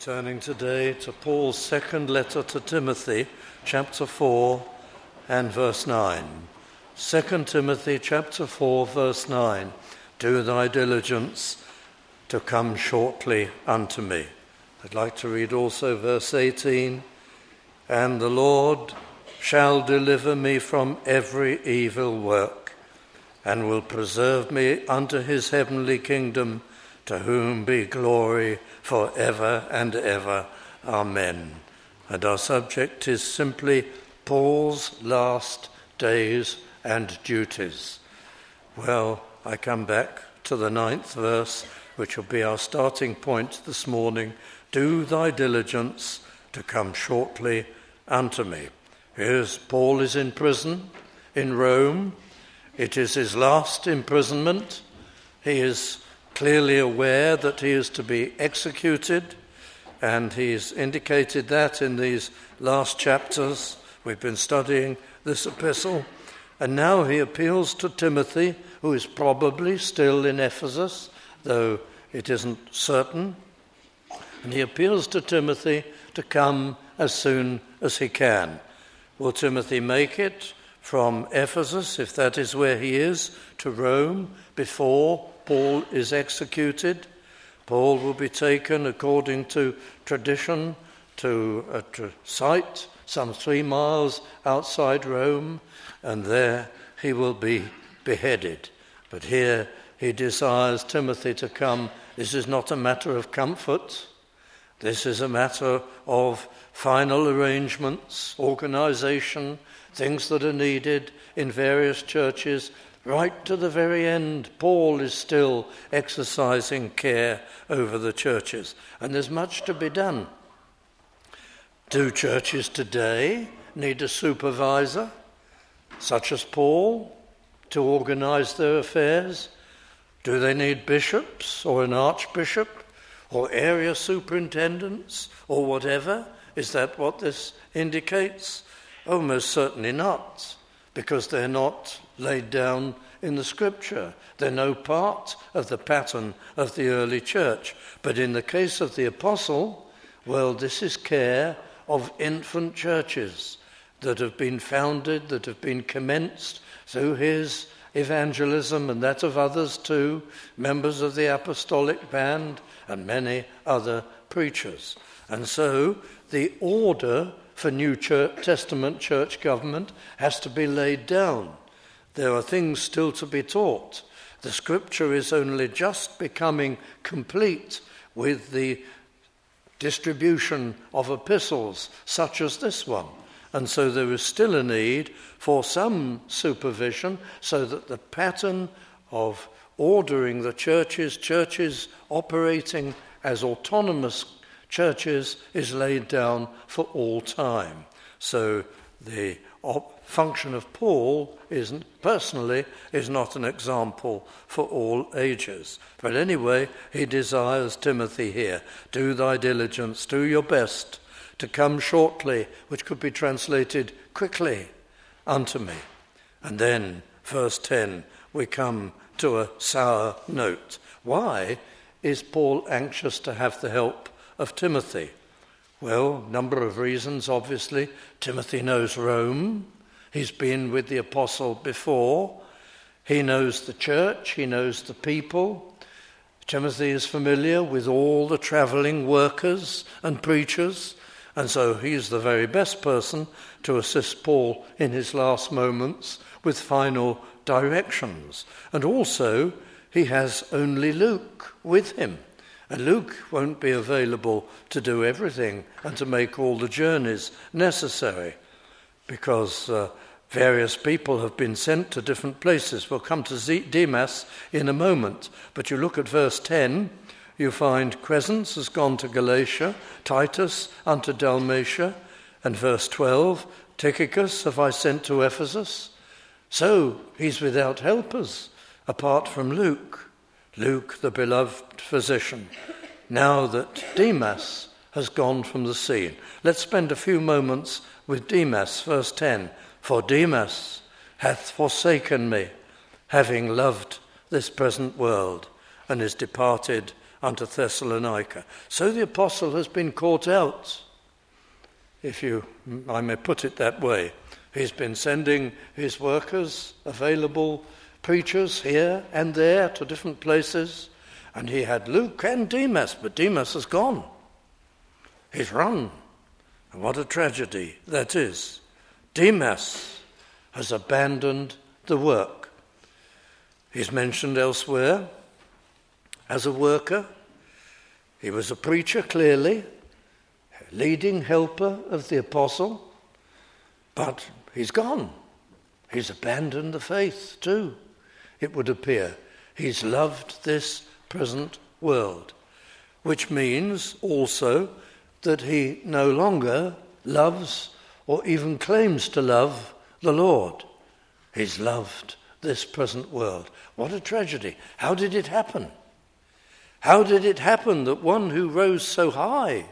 Turning today to Paul's second letter to Timothy, chapter 4 and verse 9. 2 Timothy chapter 4, verse 9. Do thy diligence to come shortly unto me. I'd like to read also verse 18. And the Lord shall deliver me from every evil work, and will preserve me unto his heavenly kingdom, to whom be glory for ever and ever. Amen. And our subject is simply Paul's last days and duties. Well, I come back to the 9th verse, which will be our starting point this morning. Do thy diligence to come shortly unto me. Here's Paul is in prison in Rome. It is his last imprisonment. He is clearly aware that he is to be executed, and he's indicated that in these last chapters. We've been studying this epistle, and now he appeals to Timothy, who is probably still in Ephesus, though it isn't certain, and he appeals to Timothy to come as soon as he can. Will Timothy make it from Ephesus, if that is where he is, to Rome before Paul is executed? Paul will be taken, according to tradition, to a site some 3 miles outside Rome, and there he will be beheaded. But here he desires Timothy to come. This is not a matter of comfort. This is a matter of final arrangements, organization, things that are needed in various churches. Right to the very end, Paul is still exercising care over the churches, and there's much to be done. Do churches today need a supervisor, such as Paul, to organize their affairs? Do they need bishops or an archbishop or area superintendents or whatever? Is that what this indicates? Oh, most certainly not, because they're not laid down in the scripture. They're no part of the pattern of the early church. But in the case of the apostle, well, this is care of infant churches that have been founded, that have been commenced through his evangelism and that of others too, members of the apostolic band and many other preachers. And so the order for New Testament church government has to be laid down. There are things still to be taught. The scripture is only just becoming complete with the distribution of epistles such as this one. And so there is still a need for some supervision so that the pattern of ordering the churches operating as autonomous churches is laid down for all time. So the function of Paul is not an example for all ages. But anyway, he desires Timothy here. Do thy diligence, do your best to come shortly, which could be translated quickly, unto me. And then, verse 10, we come to a sour note. Why is Paul anxious to have the help of Timothy? Well, number of reasons, obviously. Timothy knows Rome. He's been with the apostle before. He knows the church. He knows the people. Timothy is familiar with all the traveling workers and preachers, and so he's the very best person to assist Paul in his last moments with final directions. And also, he has only Luke with him. And Luke won't be available to do everything and to make all the journeys necessary, because various people have been sent to different places. We'll come to Demas in a moment. But you look at verse 10, you find Crescens has gone to Galatia, Titus unto Dalmatia, and verse 12, Tychicus have I sent to Ephesus. So he's without helpers apart from Luke, the beloved physician, now that Demas has gone from the scene. Let's spend a few moments with Demas, verse 10. For Demas hath forsaken me, having loved this present world, and is departed unto Thessalonica. So the apostle has been caught out, I may put it that way. He's been sending his workers, available preachers here and there to different places, and he had Luke and Demas, but Demas has gone. He's run. And what a tragedy that is. Demas has abandoned the work. He's mentioned elsewhere as a worker. He was a preacher, clearly, leading helper of the apostle, but he's gone. He's abandoned the faith too, it would appear. He's loved this present world, which means also that he no longer loves or even claims to love the Lord. He's loved this present world. What a tragedy. How did it happen? How did it happen that one who rose so high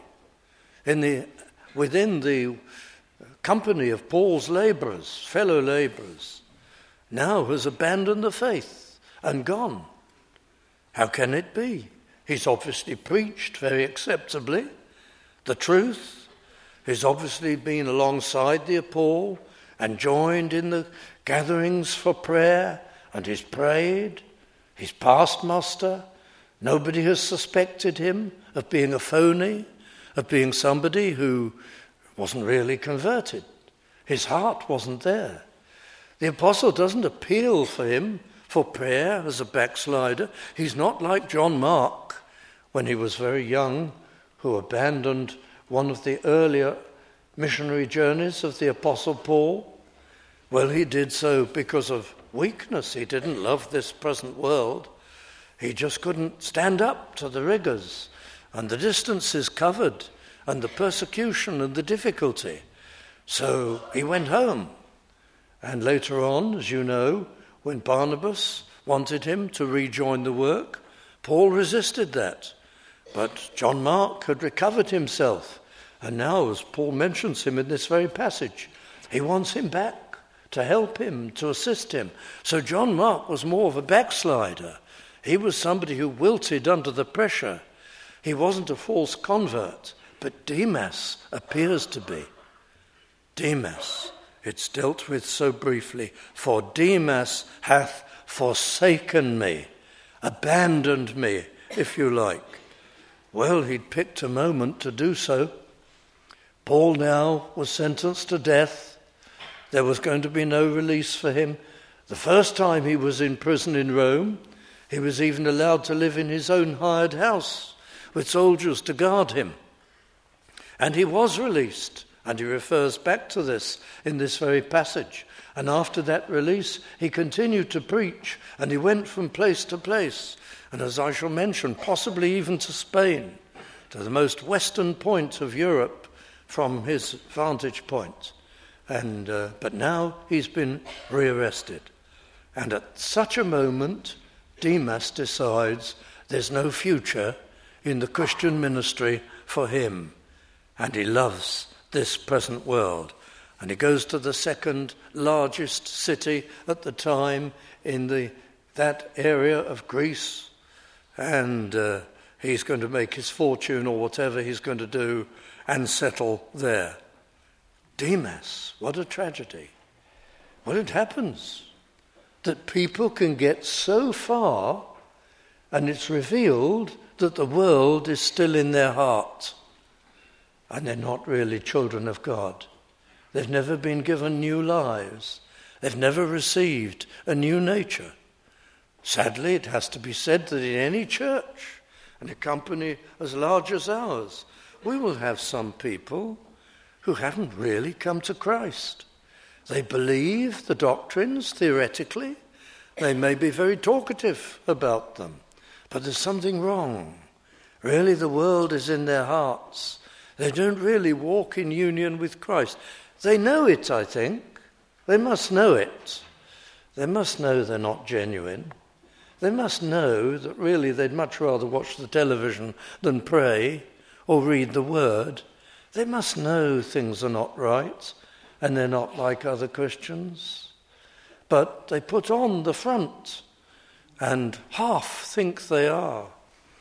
within the company of Paul's labourers, fellow labourers, now has abandoned the faith and gone? How can it be? He's obviously preached very acceptably the truth. He's obviously been alongside the Paul and joined in the gatherings for prayer, and he's prayed. He's passed muster. Nobody has suspected him of being a phony, of being somebody who wasn't really converted. His heart wasn't there. The apostle doesn't appeal for him for prayer as a backslider. He's not like John Mark, when he was very young, who abandoned one of the earlier missionary journeys of the apostle Paul. Well, he did so because of weakness. He didn't love this present world. He just couldn't stand up to the rigours and the distances covered and the persecution and the difficulty. So he went home. And later on, as you know, when Barnabas wanted him to rejoin the work, Paul resisted that. But John Mark had recovered himself. And now, as Paul mentions him in this very passage, he wants him back to help him, to assist him. So John Mark was more of a backslider. He was somebody who wilted under the pressure. He wasn't a false convert, but Demas appears to be. Demas, it's dealt with so briefly. For Demas hath forsaken me, abandoned me, if you like. Well, he'd picked a moment to do so. Paul now was sentenced to death. There was going to be no release for him. The first time he was in prison in Rome, he was even allowed to live in his own hired house with soldiers to guard him. And he was released, and he refers back to this in this very passage. And after that release, he continued to preach, and he went from place to place, and as I shall mention, possibly even to Spain, to the most western point of Europe from his vantage point. And but now he's been rearrested. And at such a moment, Demas decides there's no future in the Christian ministry for him. And he loves this present world. And he goes to the second largest city at the time in that area of Greece. And he's going to make his fortune or whatever he's going to do and settle there. Demas, what a tragedy. Well, it happens that people can get so far and it's revealed that the world is still in their heart and they're not really children of God. They've never been given new lives. They've never received a new nature. Sadly, it has to be said that in any church and a company as large as ours, we will have some people who haven't really come to Christ. They believe the doctrines theoretically. They may be very talkative about them, but there's something wrong. Really, the world is in their hearts. They don't really walk in union with Christ. They know it, I think. They must know it. They must know they're not genuine. They must know that really they'd much rather watch the television than pray or read the Word. They must know things are not right and they're not like other Christians. But they put on the front and half think they are.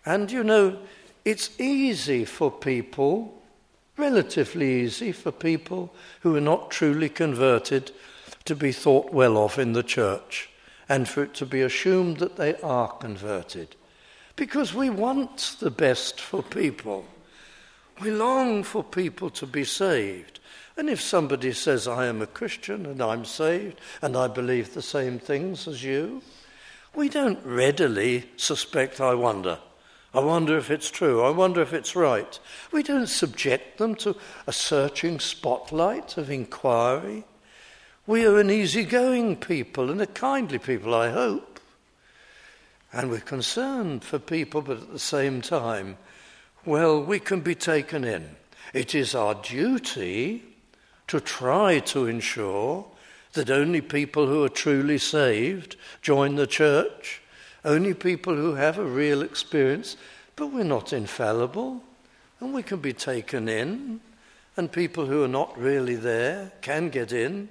And it's easy for people, relatively easy for people who are not truly converted to be thought well of in the church and for it to be assumed that they are converted. Because we want the best for people. We long for people to be saved. And if somebody says, I am a Christian and I'm saved and I believe the same things as you, we don't readily suspect, I wonder if it's true, I wonder if it's right. We don't subject them to a searching spotlight of inquiry. We are an easygoing people and a kindly people, I hope. And we're concerned for people, but at the same time, well, we can be taken in. It is our duty to try to ensure that only people who are truly saved join the church, only people who have a real experience, but we're not infallible, and we can be taken in, and people who are not really there can get in.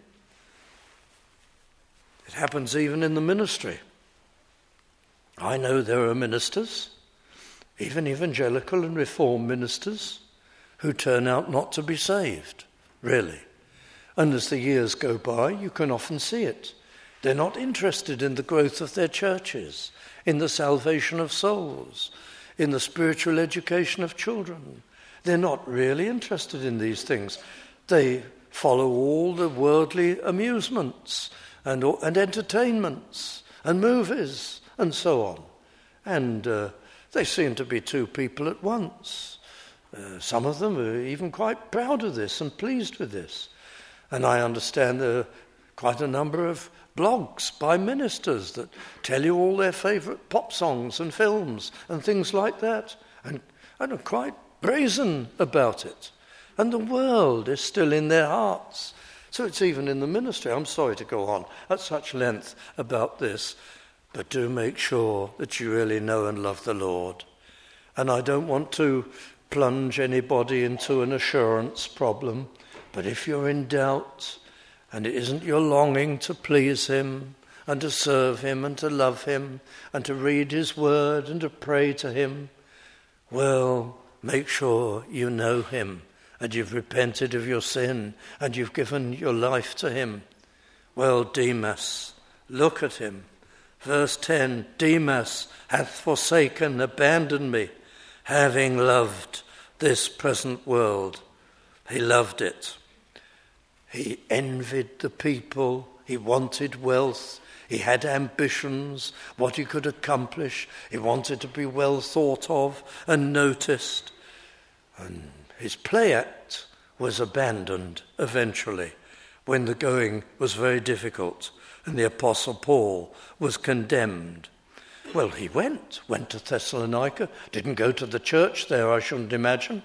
It happens even in the ministry. I know there are ministers, even evangelical and reformed ministers, who turn out not to be saved, really. And as the years go by, you can often see it. They're not interested in the growth of their churches, in the salvation of souls, in the spiritual education of children. They're not really interested in these things. They follow all the worldly amusements and entertainments and movies and so on. And they seem to be two people at once. Some of them are even quite proud of this and pleased with this. And I understand there are quite a number of blogs by ministers that tell you all their favourite pop songs and films and things like that, and are quite brazen about it. And the world is still in their hearts. So it's even in the ministry. I'm sorry to go on at such length about this, but do make sure that you really know and love the Lord. And I don't want to plunge anybody into an assurance problem, but if you're in doubt and it isn't your longing to please him and to serve him and to love him and to read his word and to pray to him, well, make sure you know him and you've repented of your sin and you've given your life to him. Well, Demas, look at him. Verse 10, Demas hath forsaken, abandoned me, having loved this present world. He loved it. He envied the people. He wanted wealth. He had ambitions, what he could accomplish. He wanted to be well thought of and noticed. And his play act was abandoned eventually when the going was very difficult and the Apostle Paul was condemned. Well, he went to Thessalonica, didn't go to the church there, I shouldn't imagine.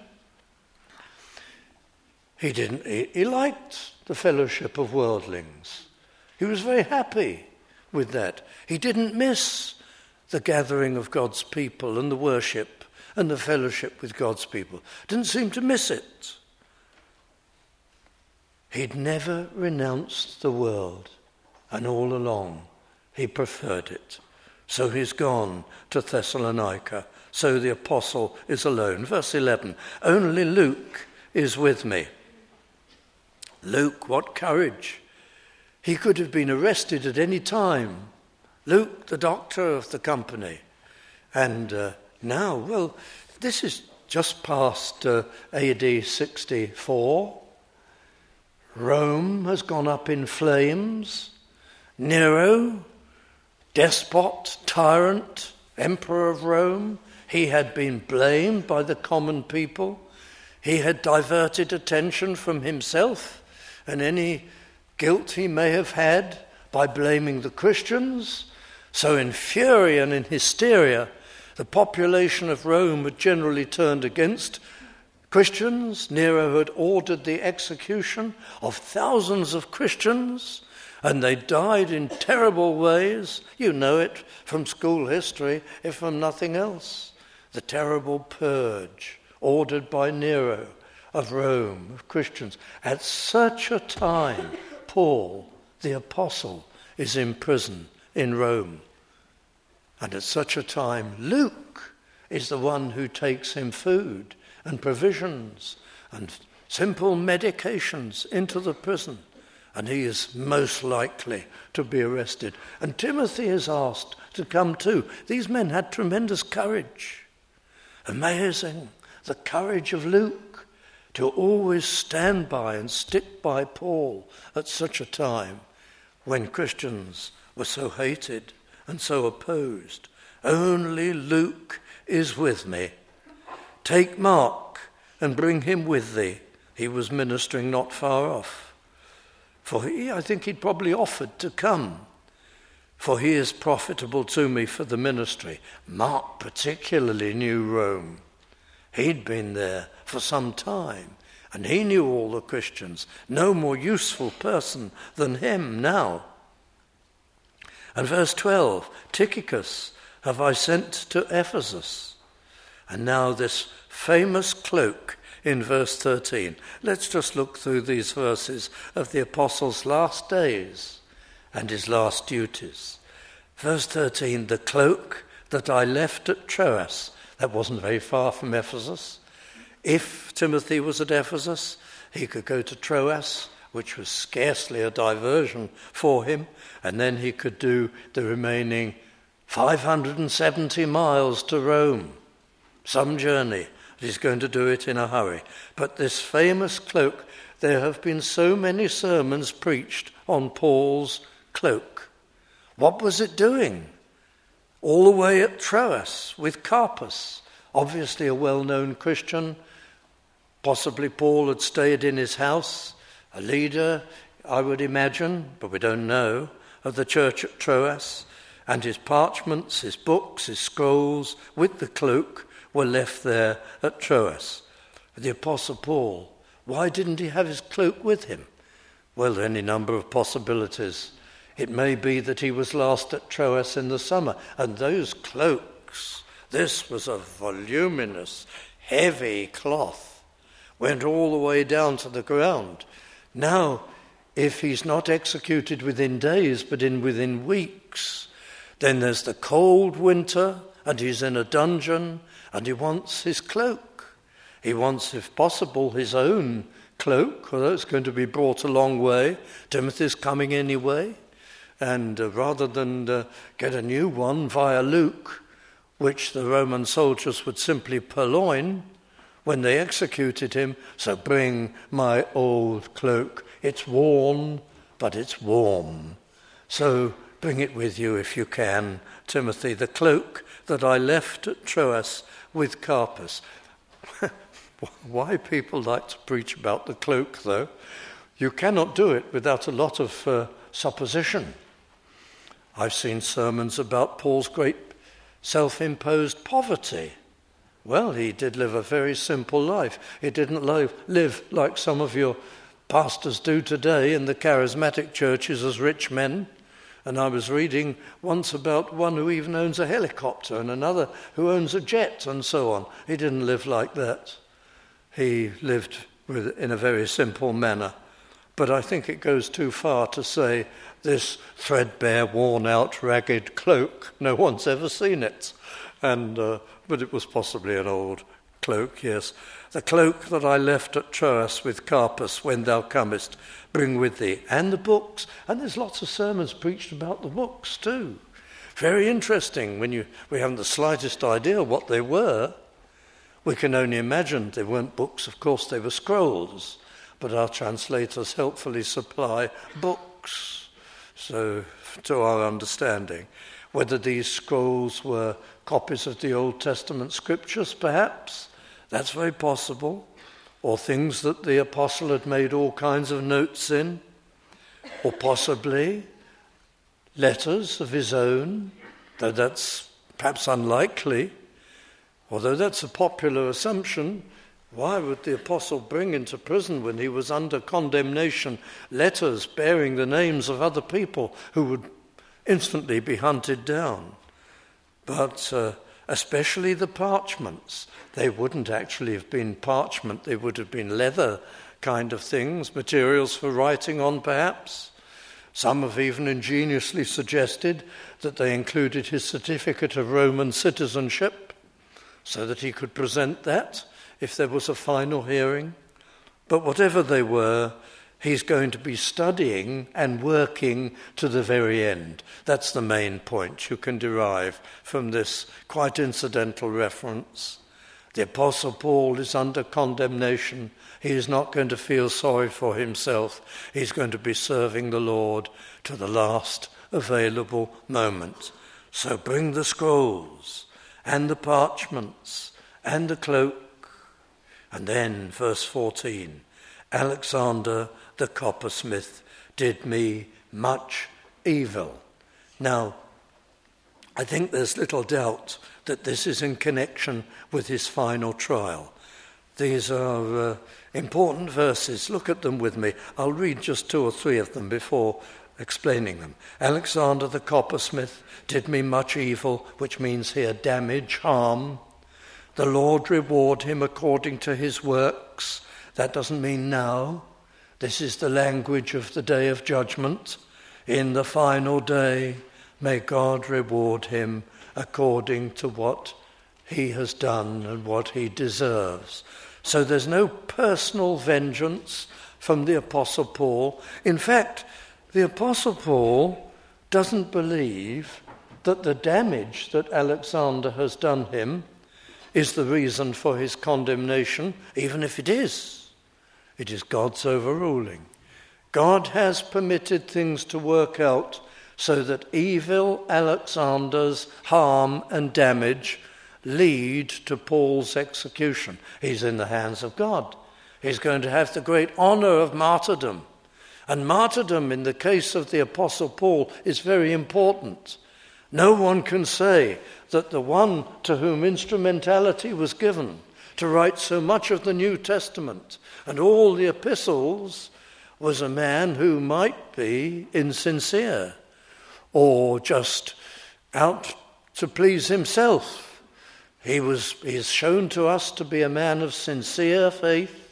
He liked the fellowship of worldlings. He was very happy with that. He didn't miss the gathering of God's people and the worship and the fellowship with God's people. Didn't seem to miss it. He'd never renounced the world, and all along he preferred it. So he's gone to Thessalonica. So the apostle is alone. Verse 11, only Luke is with me. Luke, what courage. He could have been arrested at any time. Luke, the doctor of the company. And now, well, this is just past AD 64. Rome has gone up in flames. Nero, despot, tyrant, emperor of Rome, he had been blamed by the common people. He had diverted attention from himself and any guilt he may have had by blaming the Christians. So in fury and in hysteria, the population of Rome had generally turned against Christians. Nero had ordered the execution of thousands of Christians, and they died in terrible ways. You know it from school history, if from nothing else. The terrible purge ordered by Nero of Rome, of Christians. At such a time, Paul, the apostle, is in prison in Rome. And at such a time, Luke is the one who takes him food and provisions and simple medications into the prison, and he is most likely to be arrested. And Timothy is asked to come too. These men had tremendous courage. Amazing, the courage of Luke to always stand by and stick by Paul at such a time when Christians were so hated and so opposed. Only Luke is with me. Take Mark and bring him with thee. He was ministering not far off. For I think he'd probably offered to come, for he is profitable to me for the ministry. Mark particularly knew Rome. He'd been there for some time, and he knew all the Christians. No more useful person than him now. And verse 12, Tychicus have I sent to Ephesus. And now this famous cloak in verse 13. Let's just look through these verses of the apostle's last days and his last duties. Verse 13, the cloak that I left at Troas. That wasn't very far from Ephesus. If Timothy was at Ephesus, he could go to Troas, which was scarcely a diversion for him, and then he could do the remaining 570 miles to Rome. Some journey. He's going to do it in a hurry. But this famous cloak, there have been so many sermons preached on Paul's cloak. What was it doing? All the way at Troas with Carpus, obviously a well-known Christian. Possibly Paul had stayed in his house, a leader, I would imagine, but we don't know, of the church at Troas, and his parchments, his books, his scrolls, with the cloak, were left there at Troas. The Apostle Paul, why didn't he have his cloak with him? Well, there are any number of possibilities. It may be that he was last at Troas in the summer, and those cloaks, this was a voluminous, heavy cloth, went all the way down to the ground. Now, if he's not executed within days, but within weeks, then there's the cold winter, and he's in a dungeon, and he wants his cloak. He wants, if possible, his own cloak, although it's going to be brought a long way. Timothy's coming anyway. And rather than get a new one via Luke, which the Roman soldiers would simply purloin when they executed him, so bring my old cloak. It's worn, but it's warm. So bring it with you if you can, Timothy, the cloak that I left at Troas with Carpus. Why people like to preach about the cloak, though? You cannot do it without a lot of supposition. I've seen sermons about Paul's great self-imposed poverty. Well, he did live a very simple life. He didn't live like some of your pastors do today in the charismatic churches as rich men. And I was reading once about one who even owns a helicopter and another who owns a jet and so on. He didn't live like that. He lived in a very simple manner. But I think it goes too far to say this threadbare, worn-out, ragged cloak, no one's ever seen it. But it was possibly an old cloak, yes. The cloak that I left at Troas with Carpus when thou comest, bring with thee. And the books. And there's lots of sermons preached about the books too. Very interesting when we haven't the slightest idea what they were. We can only imagine they weren't books. Of course, they were scrolls. But our translators helpfully supply books. So, to our understanding, whether these scrolls were copies of the Old Testament scriptures, perhaps, that's very possible, or things that the apostle had made all kinds of notes in, or possibly letters of his own, though that's perhaps unlikely. Although that's a popular assumption, why would the apostle bring into prison when he was under condemnation letters bearing the names of other people who would instantly be hunted down? But especially the parchments. They wouldn't actually have been parchment, they would have been leather kind of things, materials for writing on perhaps. Some have even ingeniously suggested that they included his certificate of Roman citizenship, so that he could present that if there was a final hearing. But whatever they were, he's going to be studying and working to the very end. That's the main point you can derive from this quite incidental reference. The Apostle Paul is under condemnation. He is not going to feel sorry for himself. He's going to be serving the Lord to the last available moment. So bring the scrolls and the parchments and the cloak. And then, verse 14, Alexander the coppersmith did me much evil. Now, I think there's little doubt that this is in connection with his final trial. These are important verses. Look at them with me. I'll read just 2 or 3 of them before explaining them. Alexander the coppersmith did me much evil, which means here damage, harm. The Lord reward him according to his works. That doesn't mean now. This is the language of the day of judgment. In the final day, may God reward him according to what he has done and what he deserves. So there's no personal vengeance from the Apostle Paul. In fact, the Apostle Paul doesn't believe that the damage that Alexander has done him is the reason for his condemnation, even if it is. It is God's overruling. God has permitted things to work out so that evil Alexander's harm and damage lead to Paul's execution. He's in the hands of God. He's going to have the great honor of martyrdom. And martyrdom in the case of the Apostle Paul is very important. No one can say that the one to whom instrumentality was given to write so much of the New Testament and all the epistles was a man who might be insincere or just out to please himself. He is shown to us to be a man of sincere faith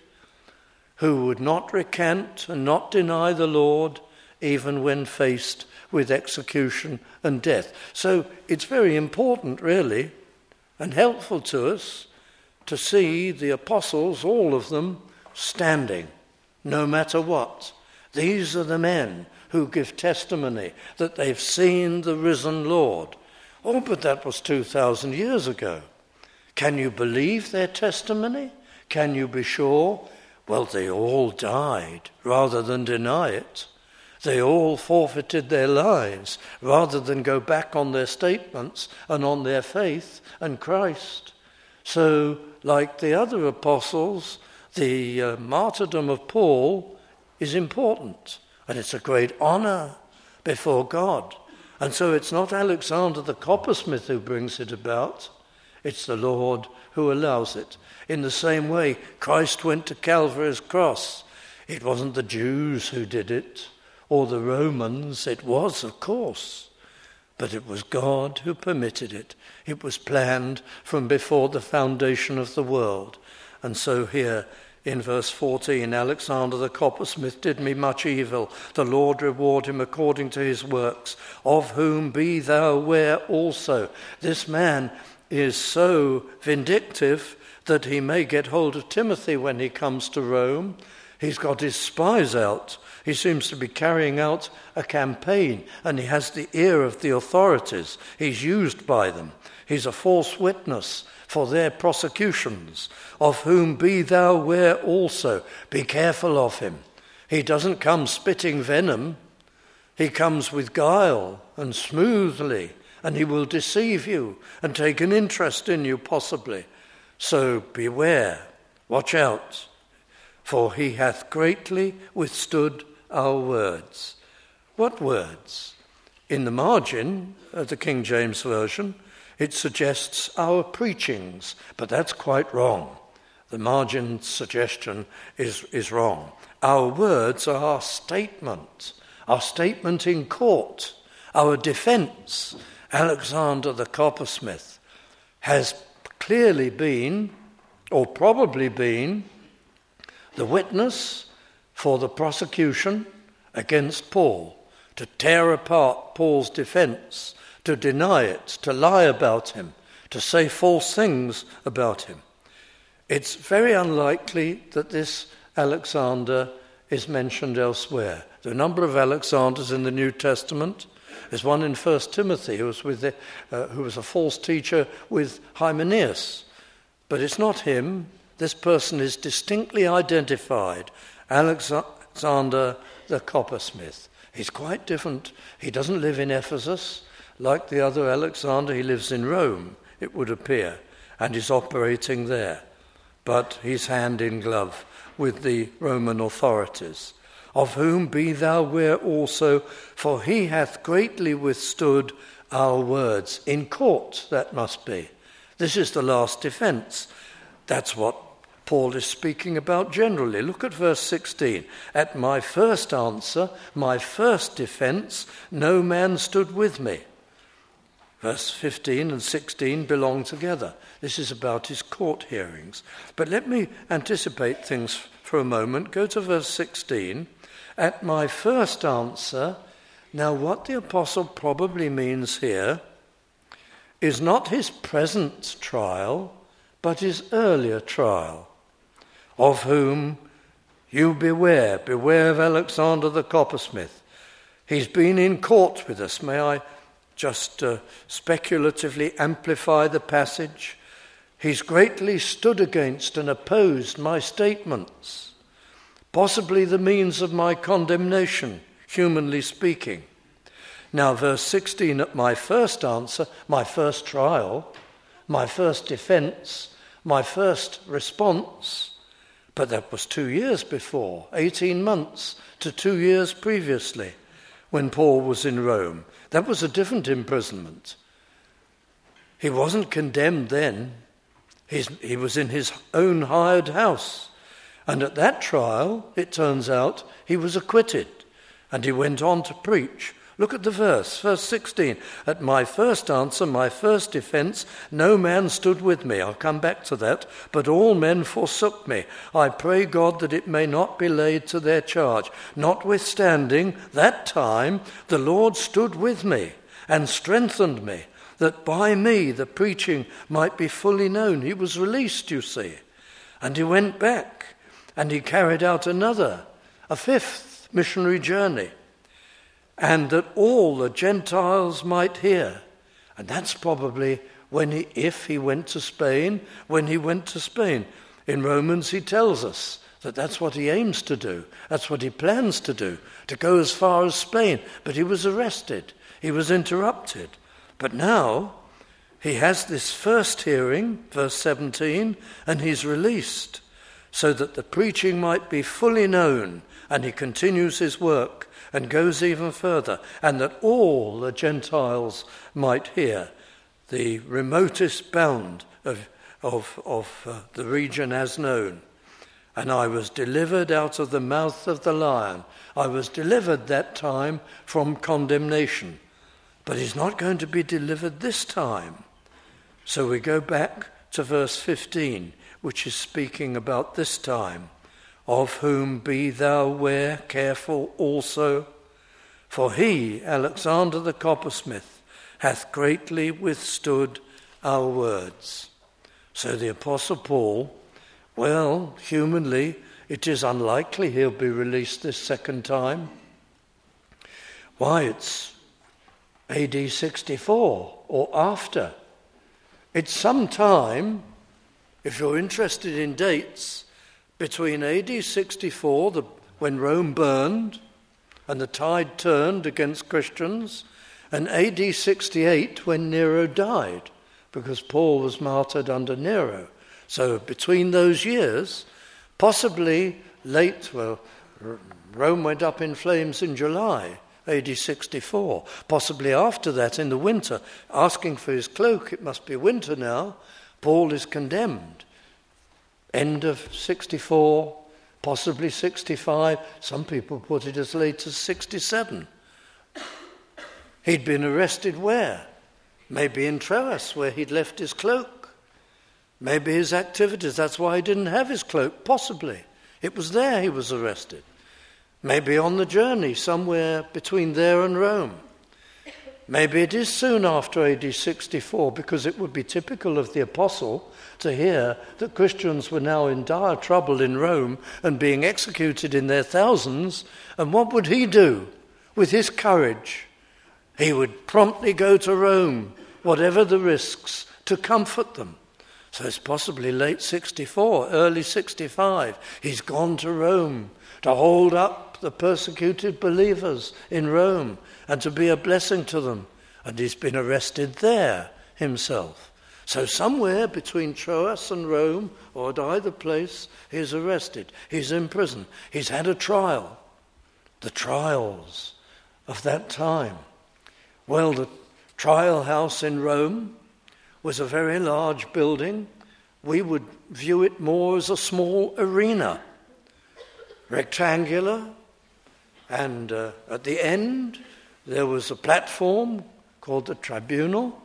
who would not recant and not deny the Lord even when faced with execution and death. So it's very important, really, and helpful to us to see the apostles, all of them, standing, no matter what. These are the men who give testimony that they've seen the risen Lord. Oh, but that was 2,000 years ago. Can you believe their testimony? Can you be sure? Well, they all died rather than deny it. They all forfeited their lives rather than go back on their statements and on their faith and Christ. So, like the other apostles, the martyrdom of Paul is important, and it's a great honor before God. And so it's not Alexander the coppersmith who brings it about, it's the Lord who allows it. In the same way, Christ went to Calvary's cross. It wasn't the Jews who did it, or the Romans. It was, of course, but it was God who permitted it. It was planned from before the foundation of the world. And so here in verse 14, Alexander the coppersmith did me much evil. The Lord reward him according to his works, of whom be thou aware also. This man is so vindictive that he may get hold of Timothy when he comes to Rome. He's got his spies out. He seems to be carrying out a campaign, and he has the ear of the authorities. He's used by them. He's a false witness for their prosecutions, of whom be thou aware also. Be careful of him. He doesn't come spitting venom. He comes with guile and smoothly, and he will deceive you and take an interest in you possibly. So beware, watch out, for he hath greatly withstood our words. What words? In the margin of the King James Version, it suggests our preachings, but that's quite wrong. The margin suggestion is wrong. Our words are our statement in court, our defense. Alexander the coppersmith has clearly been, or probably been, the witness for the prosecution against Paul, to tear apart Paul's defense, to deny it, to lie about him, to say false things about him. It's very unlikely that this Alexander is mentioned elsewhere. There are a number of Alexanders in the New Testament. There's one in 1 Timothy who was a false teacher with Hymenaeus. But it's not him. This person is distinctly identified, Alexander the coppersmith. He's quite different. He doesn't live in Ephesus like the other Alexander. He lives in Rome, it would appear, and he's operating there. But he's hand in glove with the Roman authorities. Of whom be thou ware also, for he hath greatly withstood our words. In court, that must be. This is the last defense. That's what Paul is speaking about generally. Look at verse 16. At my first answer, my first defense, no man stood with me. Verse 15 and 16 belong together. This is about his court hearings. But let me anticipate things for a moment. Go to verse 16. At my first answer, now what the apostle probably means here is not his present trial, but his earlier trial, of whom you beware of Alexander the coppersmith. He's been in court with us. May I just speculatively amplify the passage? He's greatly stood against and opposed my statements, possibly the means of my condemnation, humanly speaking. Now, verse 16, at my first answer, my first trial, my first defense, my first response, but that was 2 years before, 18 months to 2 years previously, when Paul was in Rome. That was a different imprisonment. He wasn't condemned then. He was in his own hired house. And at that trial, it turns out, he was acquitted. And he went on to preach. Look at the verse 16. At my first answer, my first defense, no man stood with me. I'll come back to that. But all men forsook me. I pray God that it may not be laid to their charge. Notwithstanding, that time the Lord stood with me and strengthened me, that by me the preaching might be fully known. He was released, you see. And he went back and he carried out a fifth missionary journey. And that all the Gentiles might hear. And that's probably if he went to Spain, when he went to Spain. In Romans he tells us that that's what he aims to do. That's what he plans to do, to go as far as Spain. But he was arrested. He was interrupted. But now he has this first hearing, verse 17, and he's released so that the preaching might be fully known, and he continues his work and goes even further, and that all the Gentiles might hear, the remotest bound of the region as known. And I was delivered out of the mouth of the lion. I was delivered that time from condemnation. But he's not going to be delivered this time. So we go back to verse 15, which is speaking about this time. Of whom be thou ware, careful also, for he, Alexander the coppersmith, hath greatly withstood our words. So the Apostle Paul, well, humanly, it is unlikely he'll be released this second time. Why, it's AD 64 or after. It's some time, if you're interested in dates, between AD 64, when Rome burned and the tide turned against Christians, and AD 68, when Nero died, because Paul was martyred under Nero. So between those years, possibly Rome went up in flames in July, AD 64. Possibly after that, in the winter, asking for his cloak, it must be winter now, Paul is condemned. End of 64, possibly 65. Some people put it as late as 67. He'd been arrested where? Maybe in Troas, where he'd left his cloak. Maybe his activities, that's why he didn't have his cloak, possibly. It was there he was arrested. Maybe on the journey, somewhere between there and Rome. Maybe it is soon after AD 64, because it would be typical of the apostle to hear that Christians were now in dire trouble in Rome and being executed in their thousands. And what would he do with his courage? He would promptly go to Rome, whatever the risks, to comfort them. So it's possibly late 64, early 65. He's gone to Rome to hold up the persecuted believers in Rome and to be a blessing to them. And he's been arrested there himself. So somewhere between Troas and Rome, or at either place, he's arrested. He's in prison. He's had a trial. The trials of that time. Well, the trial house in Rome was a very large building. We would view it more as a small arena, rectangular, and at the end there was a platform called the tribunal,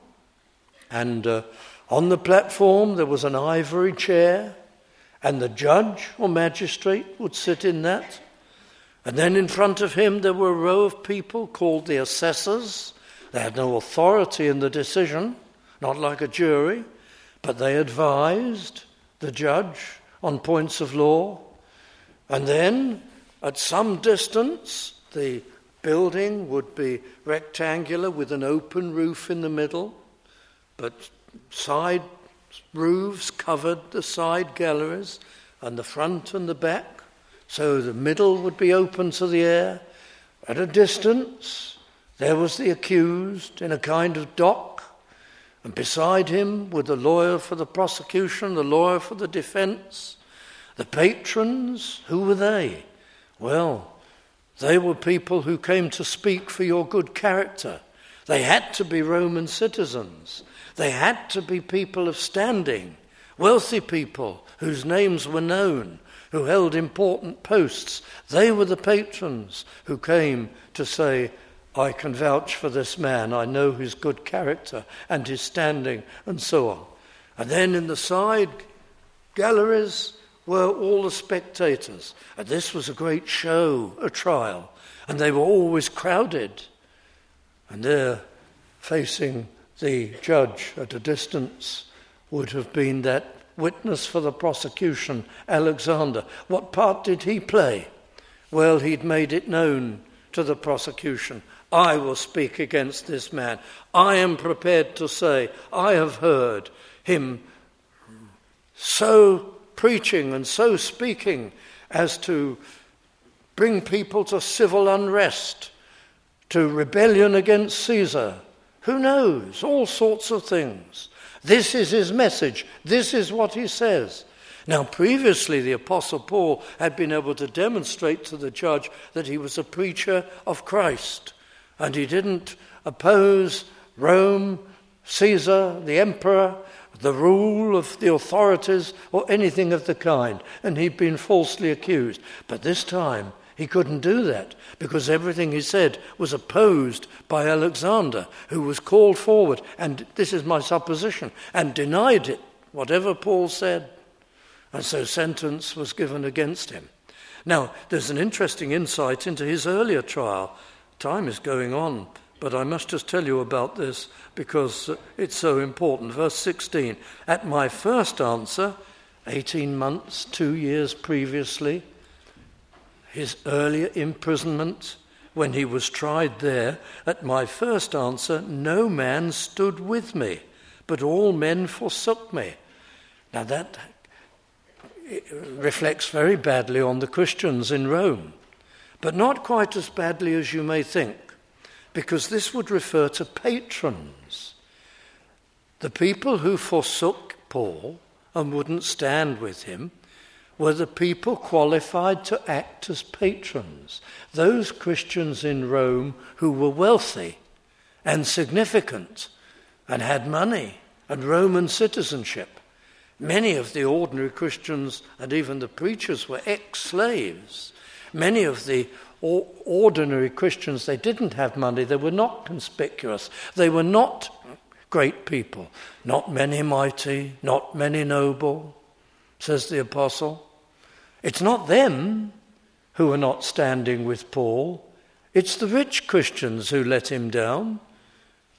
and on the platform there was an ivory chair, and the judge or magistrate would sit in that, and then in front of him there were a row of people called the assessors. They had no authority in the decision, not like a jury, but they advised the judge on points of law. And then, at some distance, the building would be rectangular with an open roof in the middle, but side roofs covered the side galleries and the front and the back, so the middle would be open to the air. At a distance, there was the accused in a kind of dock, and beside him were the lawyer for the prosecution, the lawyer for the defense. The patrons, who were they? Well, they were people who came to speak for your good character. They had to be Roman citizens. They had to be people of standing, wealthy people whose names were known, who held important posts. They were the patrons who came to say, I can vouch for this man, I know his good character and his standing, and so on. And then in the side galleries were all the spectators. And this was a great show, a trial, and they were always crowded. And there, facing the judge at a distance, would have been that witness for the prosecution, Alexander. What part did he play? Well, he'd made it known to the prosecution, I will speak against this man. I am prepared to say, I have heard him so preaching and so speaking as to bring people to civil unrest, to rebellion against Caesar. Who knows? All sorts of things. This is his message. This is what he says. Now, previously, the Apostle Paul had been able to demonstrate to the judge that he was a preacher of Christ, and he didn't oppose Rome, Caesar, the emperor, the rule of the authorities, or anything of the kind, and he'd been falsely accused. But this time, he couldn't do that, because everything he said was opposed by Alexander, who was called forward, and this is my supposition, and denied it, whatever Paul said. And so sentence was given against him. Now, there's an interesting insight into his earlier trial. Time is going on, but I must just tell you about this because it's so important. Verse 16, at my first answer, 18 months, 2 years previously, his earlier imprisonment, when he was tried there, at my first answer, no man stood with me, but all men forsook me. Now that reflects very badly on the Christians in Rome, but not quite as badly as you may think, because this would refer to patrons. The people who forsook Paul and wouldn't stand with him were the people qualified to act as patrons, those Christians in Rome who were wealthy and significant and had money and Roman citizenship. Many of the ordinary Christians and even the preachers were ex-slaves. Many of the ordinary Christians, they didn't have money, they were not conspicuous, they were not great people, not many mighty, not many noble, says the apostle. It's not them who are not standing with Paul, it's the rich Christians who let him down.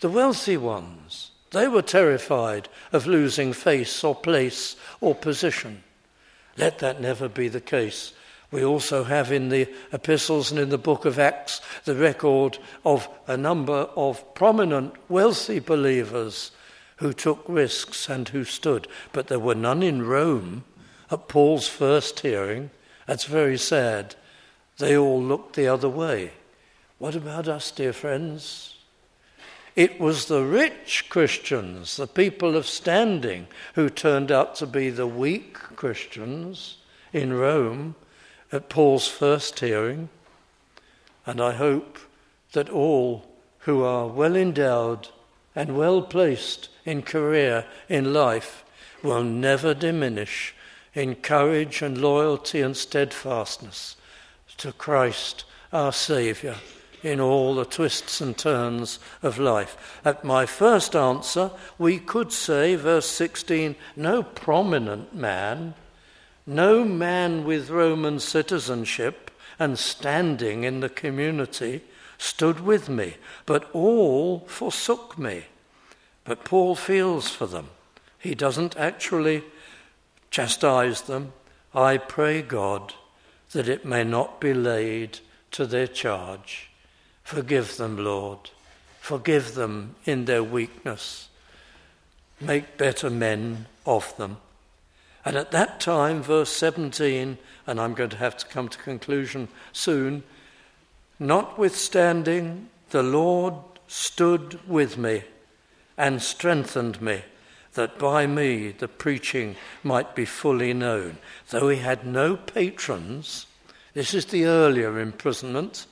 The wealthy ones, they were terrified of losing face or place or position. Let that never be the case. We also have in the epistles and in the book of Acts the record of a number of prominent wealthy believers who took risks and who stood. But there were none in Rome at Paul's first hearing. That's very sad. They all looked the other way. What about us, dear friends? It was the rich Christians, the people of standing, who turned out to be the weak Christians in Rome at Paul's first hearing. And I hope that all who are well endowed and well placed in career, in life, will never diminish in courage and loyalty and steadfastness to Christ our Saviour in all the twists and turns of life. At my first answer, we could say, verse 16, no prominent man, no man with Roman citizenship and standing in the community stood with me, but all forsook me. But Paul feels for them. He doesn't actually chastise them. I pray God that it may not be laid to their charge. Forgive them, Lord. Forgive them in their weakness. Make better men of them. And at that time, verse 17, and I'm going to have to come to conclusion soon, notwithstanding, the Lord stood with me and strengthened me, that by me the preaching might be fully known. Though he had no patrons, this is the earlier imprisonment,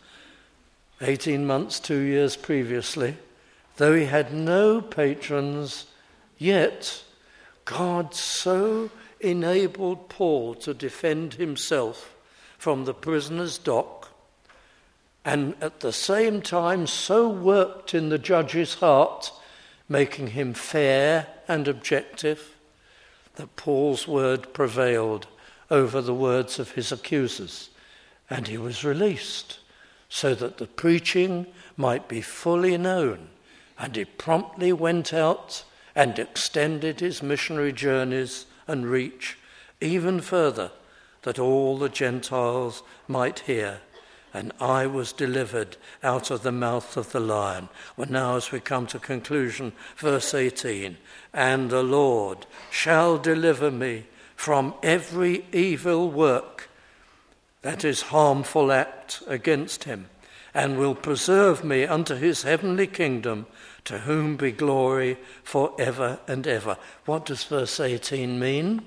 18 months, 2 years previously. Though he had no patrons, yet God so enabled Paul to defend himself from the prisoner's dock, and at the same time so worked in the judge's heart, making him fair and objective, that Paul's word prevailed over the words of his accusers, and he was released, so that the preaching might be fully known. And he promptly went out and extended his missionary journeys and reach even further, that all the Gentiles might hear. And I was delivered out of the mouth of the lion. Well, now as we come to conclusion, verse 18, and the Lord shall deliver me from every evil work that is harmful act against him, and will preserve me unto his heavenly kingdom, to whom be glory for ever and ever. What does verse 18 mean?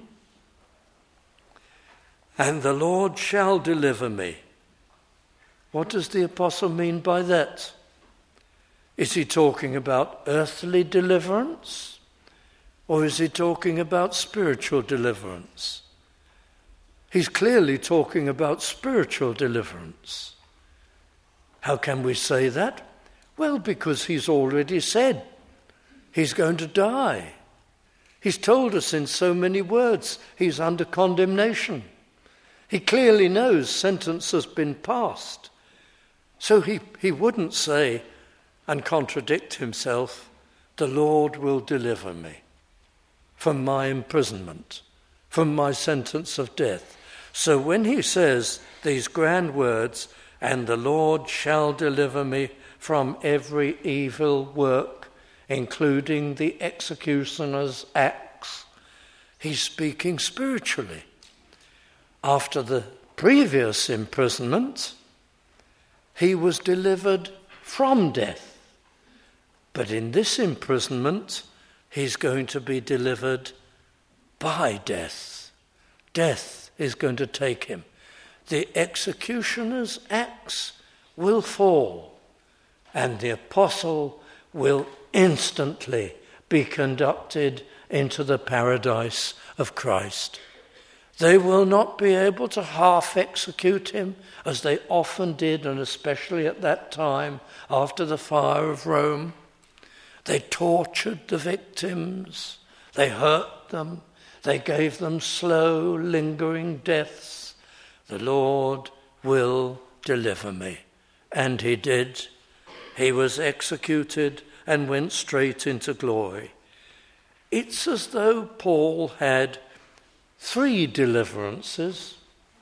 And the Lord shall deliver me. What does the apostle mean by that? Is he talking about earthly deliverance? Or is he talking about spiritual deliverance? He's clearly talking about spiritual deliverance. How can we say that? Well, because he's already said he's going to die. He's told us in so many words he's under condemnation. He clearly knows sentence has been passed. So he wouldn't say and contradict himself, the Lord will deliver me from my imprisonment, from my sentence of death. So when he says these grand words, and the Lord shall deliver me from every evil work, including the executioner's axe, he's speaking spiritually. After the previous imprisonment, he was delivered from death. But in this imprisonment, he's going to be delivered by death. Death is going to take him. The executioner's axe will fall, and the apostle will instantly be conducted into the paradise of Christ. They will not be able to half execute him, as they often did, and especially at that time after the fire of Rome. They tortured the victims, they hurt them, they gave them slow, lingering deaths. The Lord will deliver me. And he did. He was executed and went straight into glory. It's as though Paul had 3 deliverances.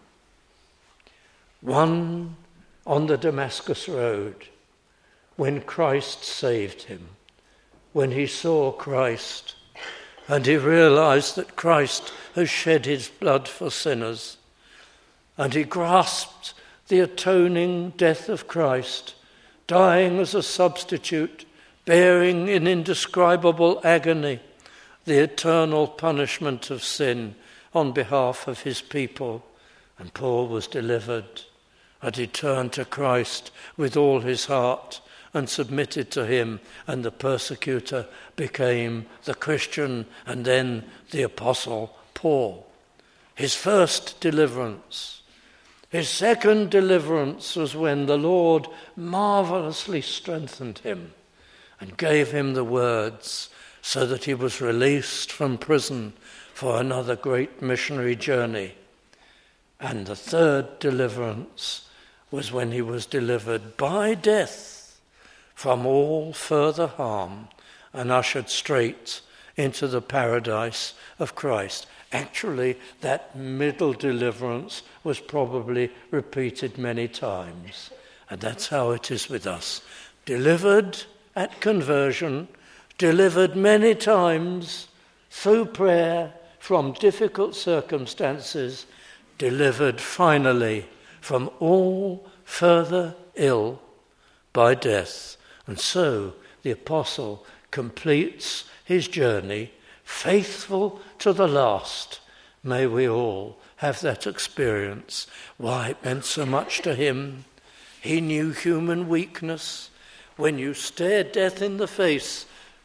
One on the Damascus Road, when Christ saved him, when he saw Christ and he realized that Christ has shed his blood for sinners, and he grasped the atoning death of Christ, dying as a substitute, bearing in indescribable agony the eternal punishment of sin on behalf of his people. And Paul was delivered, and he turned to Christ with all his heart and submitted to him, and the persecutor became the Christian and then the Apostle Paul. His first deliverance. His second deliverance was when the Lord marvelously strengthened him and gave him the words so that he was released from prison for another great missionary journey. And the third deliverance was when he was delivered by death from all further harm and ushered straight into the paradise of Christ. Actually, that middle deliverance was probably repeated many times. And that's how it is with us. Delivered at conversion, delivered many times through prayer from difficult circumstances, delivered finally from all further ill by death. And so the apostle completes his journey, faithful to the last. May we all have that experience. Why, it meant so much to him. He knew human weakness. When you stared death in the face,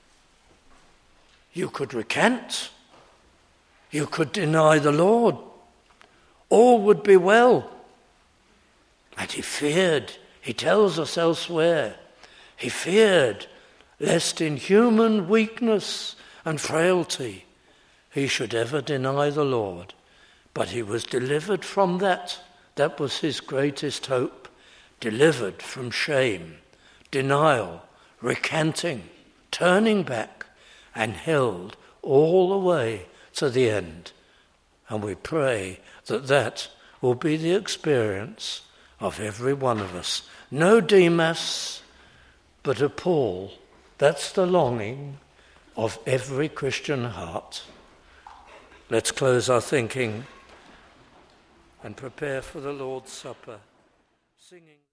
you could recant. You could deny the Lord. All would be well. And he feared, he tells us elsewhere, he feared lest in human weakness and frailty he should ever deny the Lord. But he was delivered from that. That was his greatest hope. Delivered from shame, denial, recanting, turning back, and held all the way to the end. And we pray that that will be the experience of every one of us. No Demas, but a Paul. That's the longing of every Christian heart. Let's close our thinking and prepare for the Lord's Supper, singing.